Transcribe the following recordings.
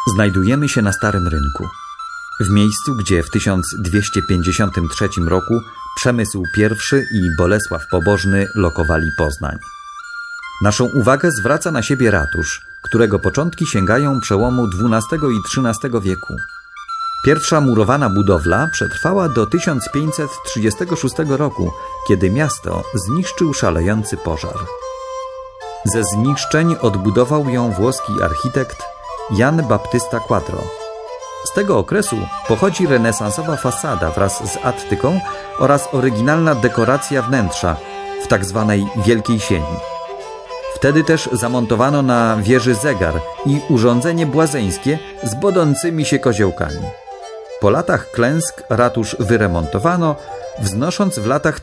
Znajdujemy się na Starym Rynku, w miejscu, gdzie w 1253 roku Przemysł I i Bolesław Pobożny lokowali Poznań. Naszą uwagę zwraca na siebie ratusz, którego początki sięgają przełomu XII i XIII wieku. Pierwsza murowana budowla przetrwała do 1536 roku, kiedy miasto zniszczył szalejący pożar. Ze zniszczeń odbudował ją włoski architekt Jan Baptysta Quadro. Z tego okresu pochodzi renesansowa fasada wraz z attyką oraz oryginalna dekoracja wnętrza w tzw. Wielkiej Sieni. Wtedy też zamontowano na wieży zegar i urządzenie błazeńskie z bodącymi się koziołkami. Po latach klęsk ratusz wyremontowano, wznosząc w latach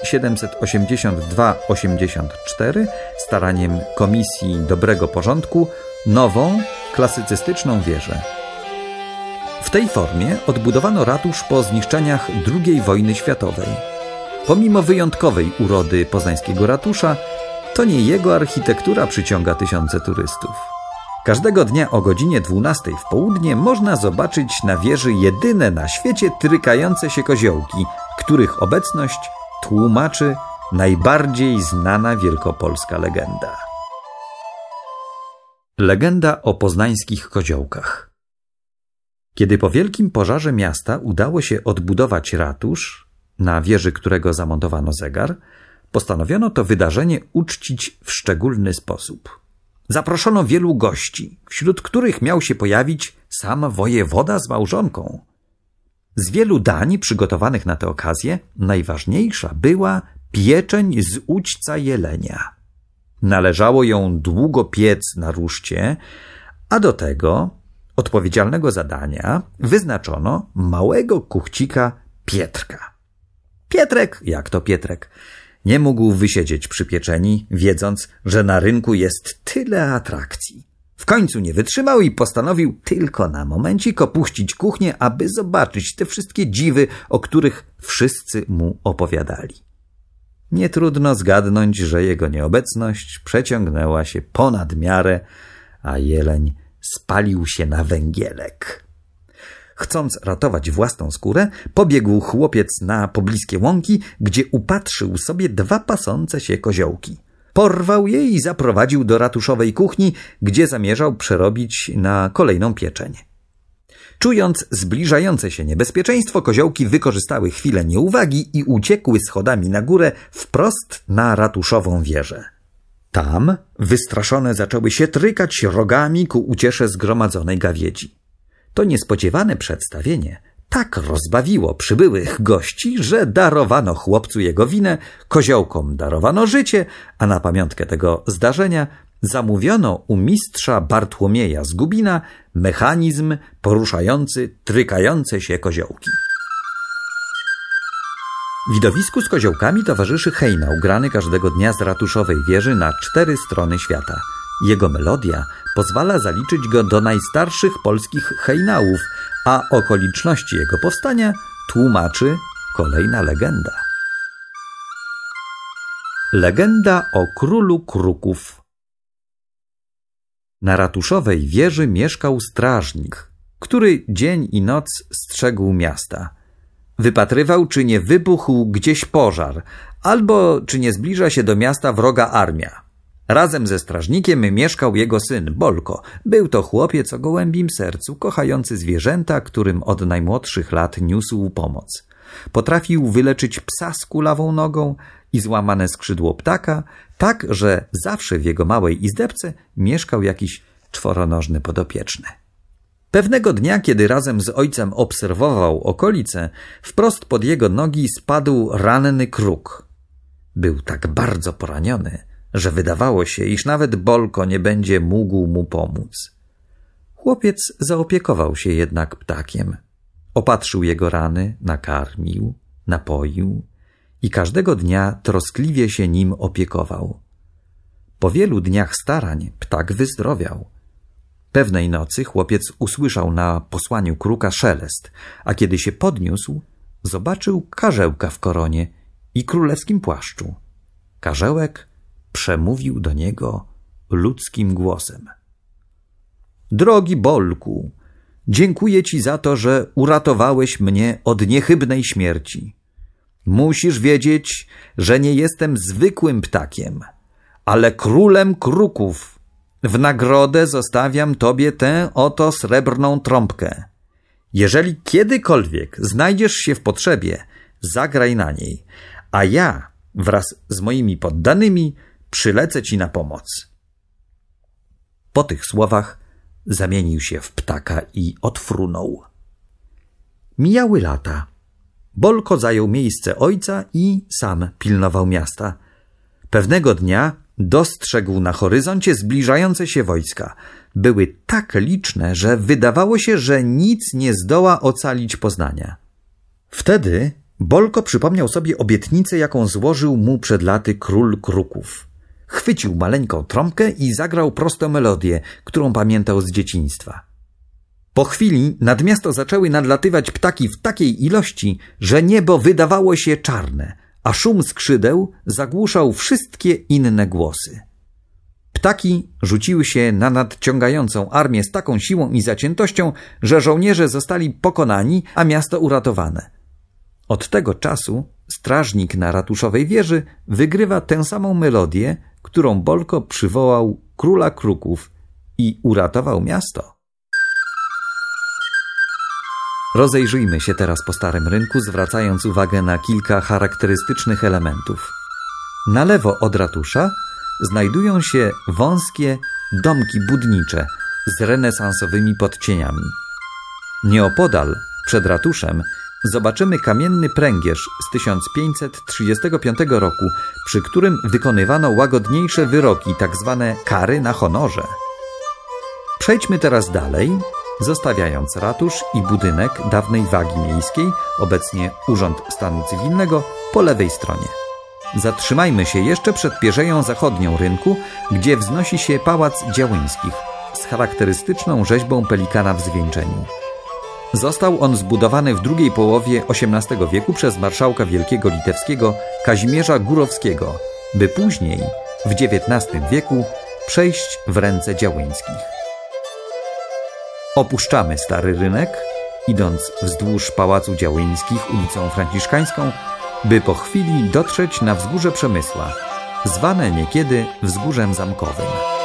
1782-84 staraniem Komisji Dobrego Porządku nową, klasycystyczną wieżę. W tej formie odbudowano ratusz po zniszczeniach II wojny światowej. Pomimo wyjątkowej urody poznańskiego ratusza, to nie jego architektura przyciąga tysiące turystów. Każdego dnia o godzinie 12 w południe można zobaczyć na wieży jedyne na świecie trykające się koziołki, których obecność tłumaczy najbardziej znana wielkopolska legenda. Legenda o poznańskich koziołkach. Kiedy po wielkim pożarze miasta udało się odbudować ratusz, na wieży którego zamontowano zegar, postanowiono to wydarzenie uczcić w szczególny sposób. Zaproszono wielu gości, wśród których miał się pojawić sam wojewoda z małżonką. Z wielu dań przygotowanych na tę okazję najważniejsza była pieczeń z udźca jelenia. Należało ją długo piec na ruszcie, a do tego odpowiedzialnego zadania wyznaczono małego kuchcika Pietrka. Pietrek, jak to Pietrek, nie mógł wysiedzieć przy pieczeni, wiedząc, że na rynku jest tyle atrakcji. W końcu nie wytrzymał i postanowił tylko na momencik opuścić kuchnię, aby zobaczyć te wszystkie dziwy, o których wszyscy mu opowiadali. Nie trudno zgadnąć, że jego nieobecność przeciągnęła się ponad miarę, a jeleń spalił się na węgielek. Chcąc ratować własną skórę, pobiegł chłopiec na pobliskie łąki, gdzie upatrzył sobie dwa pasące się koziołki. Porwał je i zaprowadził do ratuszowej kuchni, gdzie zamierzał przerobić na kolejną pieczeń. Czując zbliżające się niebezpieczeństwo, koziołki wykorzystały chwilę nieuwagi i uciekły schodami na górę wprost na ratuszową wieżę. Tam wystraszone zaczęły się trykać rogami ku uciesze zgromadzonej gawiedzi. To niespodziewane przedstawienie tak rozbawiło przybyłych gości, że darowano chłopcu jego winę, koziołkom darowano życie, a na pamiątkę tego zdarzenia zamówiono u mistrza Bartłomieja z Gubina mechanizm poruszający trykające się koziołki. Widowisku z koziołkami towarzyszy hejnał grany każdego dnia z ratuszowej wieży na 4 strony świata. Jego melodia pozwala zaliczyć go do najstarszych polskich hejnałów, a okoliczności jego powstania tłumaczy kolejna legenda. Legenda o królu kruków. Na ratuszowej wieży mieszkał strażnik, który dzień i noc strzegł miasta. Wypatrywał, czy nie wybuchł gdzieś pożar, albo czy nie zbliża się do miasta wroga armia. Razem ze strażnikiem mieszkał jego syn, Bolko. Był to chłopiec o gołębim sercu, kochający zwierzęta, którym od najmłodszych lat niósł pomoc. Potrafił wyleczyć psa z kulawą nogą i złamane skrzydło ptaka, tak, że zawsze w jego małej izdebce mieszkał jakiś czworonożny podopieczny. Pewnego dnia, kiedy razem z ojcem obserwował okolice, wprost pod jego nogi spadł ranny kruk. Był tak bardzo poraniony, że wydawało się, iż nawet Bolko nie będzie mógł mu pomóc. Chłopiec zaopiekował się jednak ptakiem. Opatrzył jego rany, nakarmił, napoił i każdego dnia troskliwie się nim opiekował. Po wielu dniach starań ptak wyzdrowiał. Pewnej nocy chłopiec usłyszał na posłaniu kruka szelest, a kiedy się podniósł, zobaczył karzełka w koronie i królewskim płaszczu. Karzełek przemówił do niego ludzkim głosem. Drogi Bolku, dziękuję ci za to, że uratowałeś mnie od niechybnej śmierci. Musisz wiedzieć, że nie jestem zwykłym ptakiem, ale królem kruków. W nagrodę zostawiam tobie tę oto srebrną trąbkę. Jeżeli kiedykolwiek znajdziesz się w potrzebie, zagraj na niej, a ja wraz z moimi poddanymi przylecę ci na pomoc. Po tych słowach zamienił się w ptaka i odfrunął. Mijały lata. Bolko zajął miejsce ojca i sam pilnował miasta. Pewnego dnia dostrzegł na horyzoncie zbliżające się wojska. Były tak liczne, że wydawało się, że nic nie zdoła ocalić Poznania. Wtedy Bolko przypomniał sobie obietnicę, jaką złożył mu przed laty król kruków. Chwycił maleńką trąbkę i zagrał prostą melodię, którą pamiętał z dzieciństwa. Po chwili nad miasto zaczęły nadlatywać ptaki w takiej ilości, że niebo wydawało się czarne, a szum skrzydeł zagłuszał wszystkie inne głosy. Ptaki rzuciły się na nadciągającą armię z taką siłą i zaciętością, że żołnierze zostali pokonani, a miasto uratowane. Od tego czasu strażnik na ratuszowej wieży wygrywa tę samą melodię, którą Bolko przywołał króla kruków i uratował miasto. Rozejrzyjmy się teraz po Starym Rynku, zwracając uwagę na kilka charakterystycznych elementów. Na lewo od ratusza znajdują się wąskie domki budnicze z renesansowymi podcieniami. Nieopodal, przed ratuszem, zobaczymy kamienny pręgierz z 1535 roku, przy którym wykonywano łagodniejsze wyroki, tak zwane kary na honorze. Przejdźmy teraz dalej, zostawiając ratusz i budynek dawnej wagi miejskiej, obecnie Urząd Stanu Cywilnego, po lewej stronie. Zatrzymajmy się jeszcze przed pierzeją zachodnią rynku, gdzie wznosi się Pałac Działyńskich z charakterystyczną rzeźbą pelikana w zwieńczeniu. Został on zbudowany w drugiej połowie XVIII wieku przez marszałka wielkiego litewskiego Kazimierza Górowskiego, by później, w XIX wieku, przejść w ręce Działyńskich. Opuszczamy Stary Rynek, idąc wzdłuż Pałacu Działyńskich ulicą Franciszkańską, by po chwili dotrzeć na wzgórze Przemysła, zwane niekiedy Wzgórzem Zamkowym.